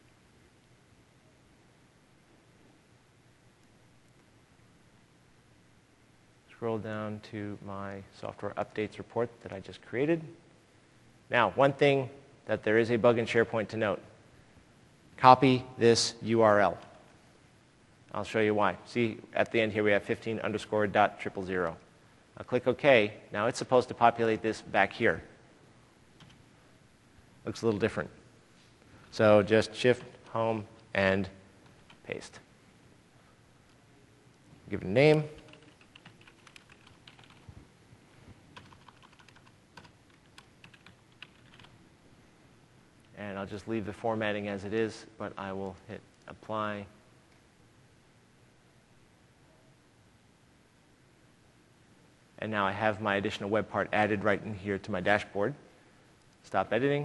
Scroll down to my software updates report that I just created. Now, one thing that there is a bug in SharePoint to note. Copy this URL. I'll show you why. See, at the end here we have 15_.000. I'll click OK. Now it's supposed to populate this back here. Looks a little different. So just Shift, Home, and paste. Give it a name. And I'll just leave the formatting as it is, but I will hit Apply. And now I have my additional web part added right in here to my dashboard. Stop editing.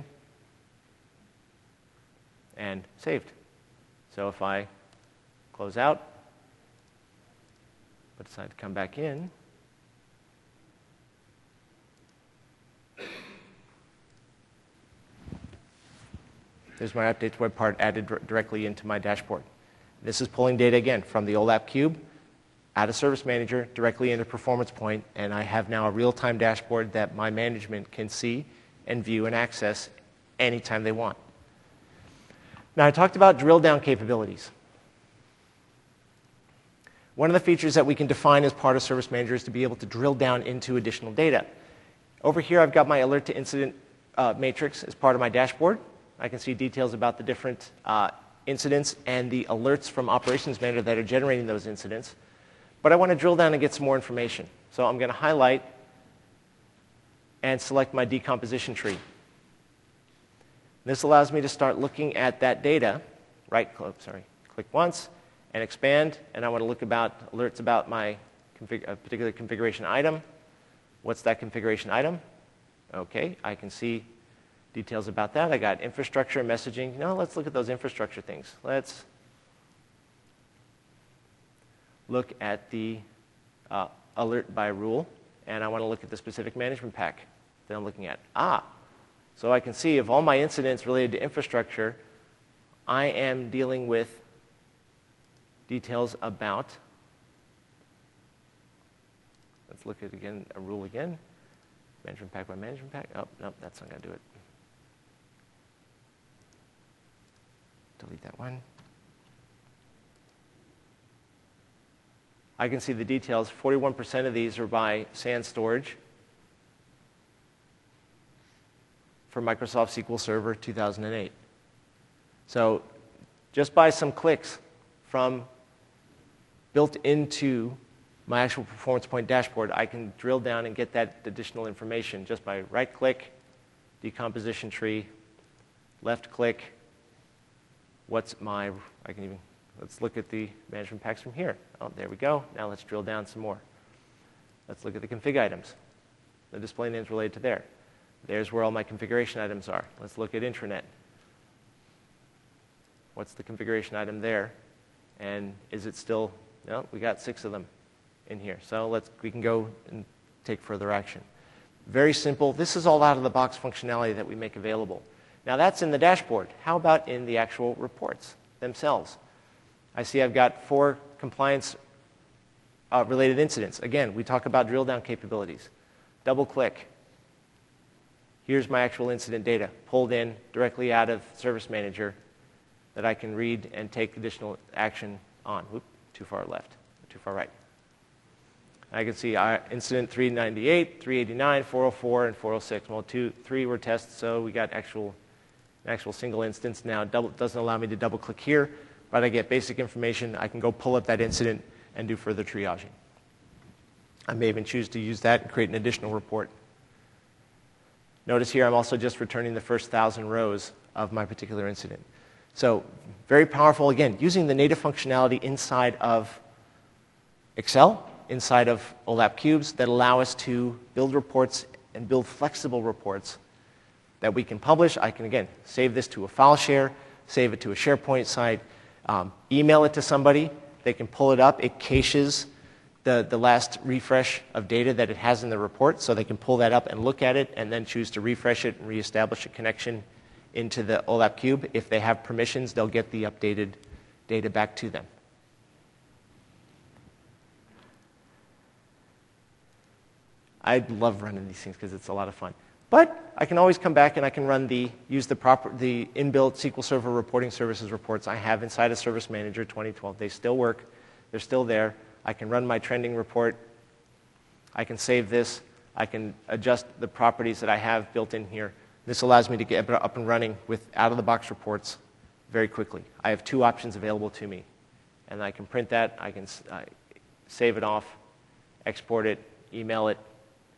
And saved. So if I close out, but decide to come back in, there's my updates web part added directly into my dashboard. This is pulling data again from the OLAP Cube, out of Service Manager, directly into Performance Point, and I have now a real-time dashboard that my management can see and view and access anytime they want. Now, I talked about drill-down capabilities. One of the features that we can define as part of Service Manager is to be able to drill down into additional data. Over here, I've got my alert to incident matrix as part of my dashboard. I can see details about the different incidents and the alerts from Operations Manager that are generating those incidents. But I want to drill down and get some more information. So I'm going to highlight and select my decomposition tree. This allows me to start looking at that data. Click once and expand, and I want to look about alerts about my particular configuration item. What's that configuration item? Okay, I can see details about that. I got infrastructure, messaging. No, let's look at those infrastructure things. Let's look at the alert by rule, and I want to look at the specific management pack that I'm looking at. So I can see of all my incidents related to infrastructure, I am dealing with details about, let's look at again, a rule again, management pack by management pack. Oh, no, that's not going to do it. Delete that one. I can see the details. 41% of these are by SAN storage for Microsoft SQL Server 2008. So just by some clicks from built into my actual Performance Point dashboard, I can drill down and get that additional information just by right-click, decomposition tree, left-click, let's look at the management packs from here. Oh, there we go. Now let's drill down some more. Let's look at the config items. The display names related to there. There's where all my configuration items are. Let's look at intranet. What's the configuration item there? And is it still, no, we got 6 of them in here. So we can go and take further action. Very simple. This is all out-of-the-box functionality that we make available. Now that's in the dashboard. How about in the actual reports themselves? I see I've got 4 compliance related incidents. Again, we talk about drill down capabilities. Double click. Here's my actual incident data pulled in directly out of Service Manager that I can read and take additional action on. Whoop, too far left, too far right. I can see incident 398, 389, 404, and 406. Well, 3 were tests, so we got an actual single instance. Now, doesn't allow me to double click here, but I get basic information. I can go pull up that incident and do further triaging. I may even choose to use that and create an additional report. Notice here I'm also just returning the first 1,000 rows of my particular incident. So very powerful, again, using the native functionality inside of Excel, inside of OLAP cubes that allow us to build reports and build flexible reports that we can publish. I can, again, save this to a file share, save it to a SharePoint site, email it to somebody. They can pull it up. It caches the last refresh of data that it has in the report, so they can pull that up and look at it and then choose to refresh it and reestablish a connection into the OLAP cube. If they have permissions, they'll get the updated data back to them. I love running these things because it's a lot of fun. But I can always come back and I can use the inbuilt SQL Server reporting services reports I have inside of Service Manager 2012. They still work. They're still there. I can run my trending report. I can save this. I can adjust the properties that I have built in here. This allows me to get up and running with out-of-the-box reports very quickly. I have 2 options available to me. And I can print that. I can save it off, export it, email it,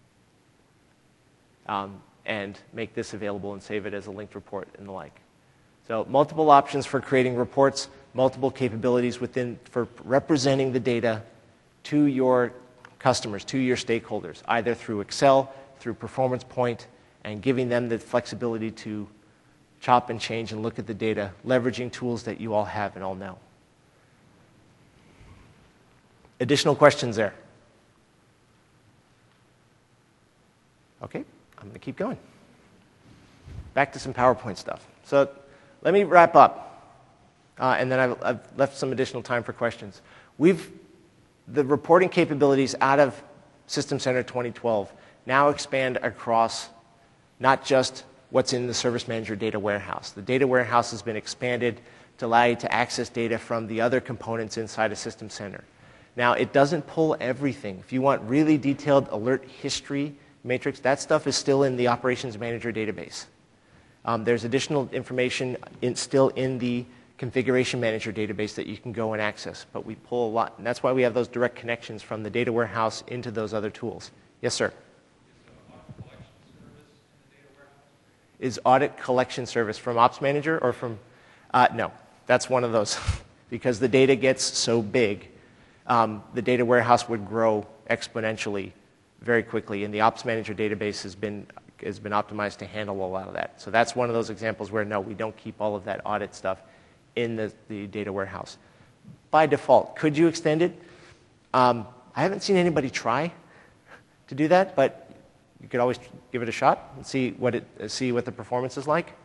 and make this available and save it as a linked report and the like. So multiple options for creating reports, multiple capabilities for representing the data to your customers, to your stakeholders, either through Excel, through Performance Point, and giving them the flexibility to chop and change and look at the data, leveraging tools that you all have and all know. Additional questions there? Okay, I'm going to keep going. Back to some PowerPoint stuff. So let me wrap up, and then I've left some additional time for questions. The reporting capabilities out of System Center 2012 now expand across not just what's in the Service Manager data warehouse. The data warehouse has been expanded to allow you to access data from the other components inside of System Center. Now, it doesn't pull everything. If you want really detailed alert history matrix, that stuff is still in the Operations Manager database. There's additional information still in the Configuration Manager database that you can go and access, but we pull a lot, and that's why we have those direct connections from the data warehouse into those other tools. Yes, sir? Is audit collection service from Ops Manager or from? No, that's one of those. Because the data gets so big, the data warehouse would grow exponentially very quickly, and the Ops Manager database has been optimized to handle a lot of that. So that's one of those examples where, no, we don't keep all of that audit stuff in the data warehouse. By default, could you extend it? I haven't seen anybody try to do that, but you could always give it a shot and see what the performance is like.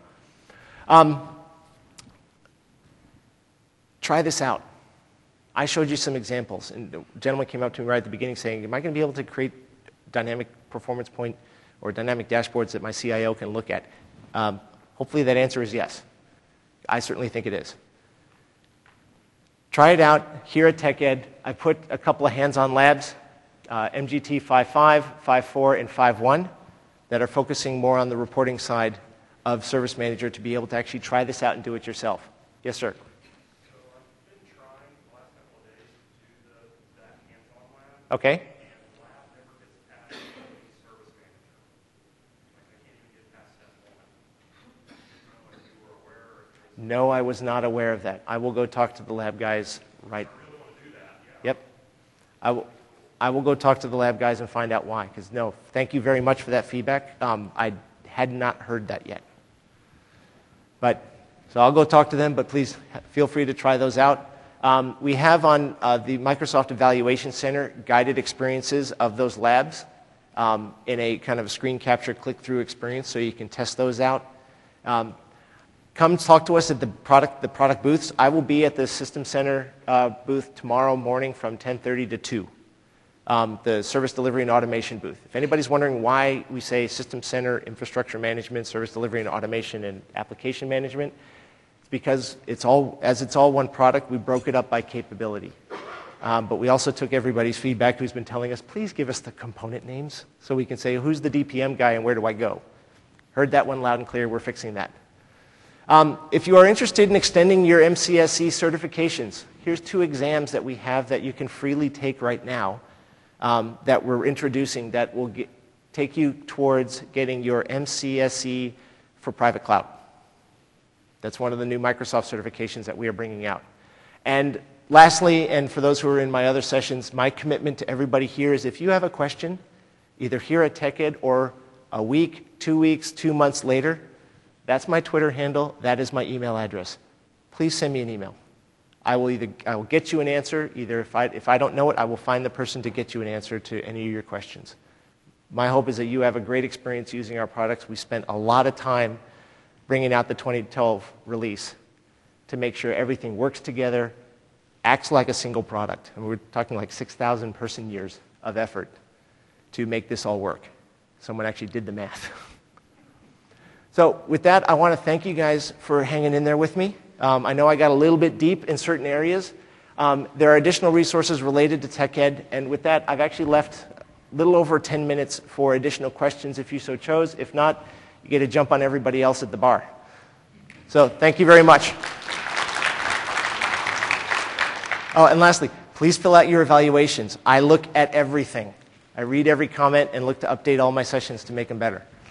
Try this out. I showed you some examples, and the gentleman came up to me right at the beginning saying, am I going to be able to create dynamic performance point or dynamic dashboards that my CIO can look at? Hopefully that answer is yes. I certainly think it is. Try it out here at TechEd. I put a couple of hands-on labs, MGT 5.5, 5.4, and 5.1, that are focusing more on the reporting side of Service Manager to be able to actually try this out and do it yourself. Yes, sir. Okay. And the lab never gets past Service Manager. Like, I can't even get past step 1. I don't know if you were aware or if No, I was not aware of that. I will go talk to the lab guys right. you really want to do that. Yeah. Yep. I will go talk to the lab guys and find out why. Because no, thank you very much for that feedback. I had not heard that yet. So I'll go talk to them, but please feel free to try those out. We have on the Microsoft Evaluation Center guided experiences of those labs in a kind of screen capture click-through experience, so you can test those out. Come talk to us at the product booths. I will be at the System Center booth tomorrow morning from 10:30 to 2, the Service Delivery and Automation booth. If anybody's wondering why we say System Center, Infrastructure Management, Service Delivery and Automation, and Application Management, because it's all one product, we broke it up by capability. But we also took everybody's feedback who's been telling us, please give us the component names so we can say, who's the DPM guy and where do I go? Heard that one loud and clear. We're fixing that. If you are interested in extending your MCSE certifications, here's 2 exams that we have that you can freely take right now that we're introducing that will take you towards getting your MCSE for private cloud. That's one of the new Microsoft certifications that we are bringing out. And lastly, and for those who are in my other sessions, my commitment to everybody here is if you have a question, either here at TechEd or a week, 2 weeks, 2 months later, that's my Twitter handle, that is my email address. Please send me an email. I will get you an answer. Either if I don't know it, I will find the person to get you an answer to any of your questions. My hope is that you have a great experience using our products. We spent a lot of time bringing out the 2012 release to make sure everything works together, acts like a single product. And we're talking like 6,000 person years of effort to make this all work. Someone actually did the math. So with that, I want to thank you guys for hanging in there with me. I know I got a little bit deep in certain areas. There are additional resources related to TechEd, and with that, I've actually left a little over 10 minutes for additional questions if you so chose. If not, you get to jump on everybody else at the bar. So thank you very much. Oh, and lastly, please fill out your evaluations. I look at everything. I read every comment and look to update all my sessions to make them better.